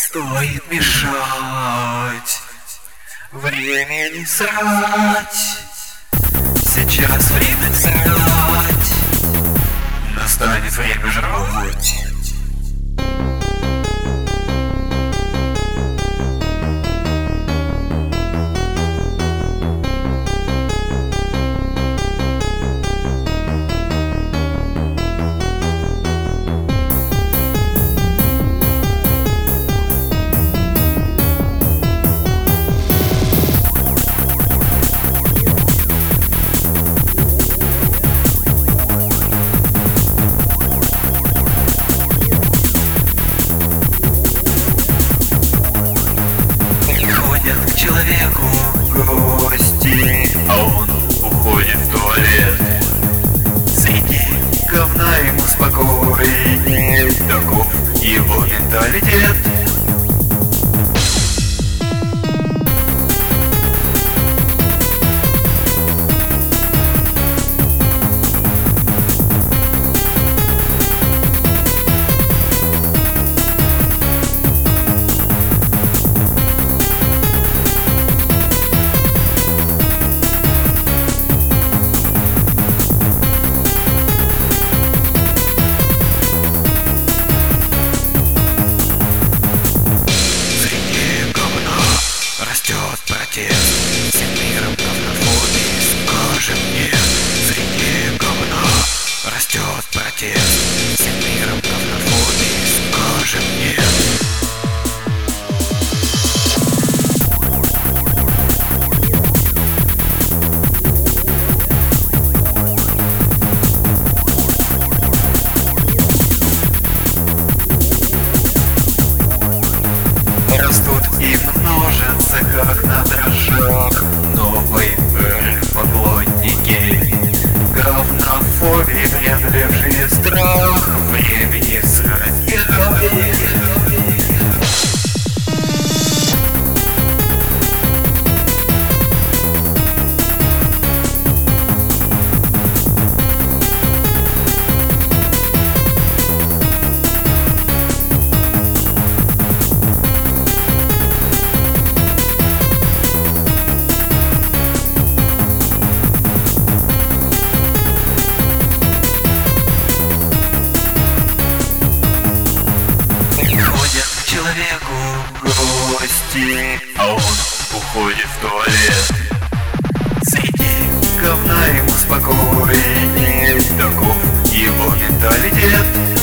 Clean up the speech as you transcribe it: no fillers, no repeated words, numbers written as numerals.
стоит мешать времени срать. Сейчас время срать, настанет время жрать. Человеку гости, а он уходит в туалет. Среди говна ему спокойней, таков его менталитет. Всем миром говнофобии, скажи мне. Среди говна растет протест. Всем миром говнофобии, скажи мне. Растут и множатся, как на дрожжах, новые поклонники говнофобии, преодолевшие страх времени срать. Человеку гости, а он уходит в туалет. Среди говна ему спокойней, таков его менталитет.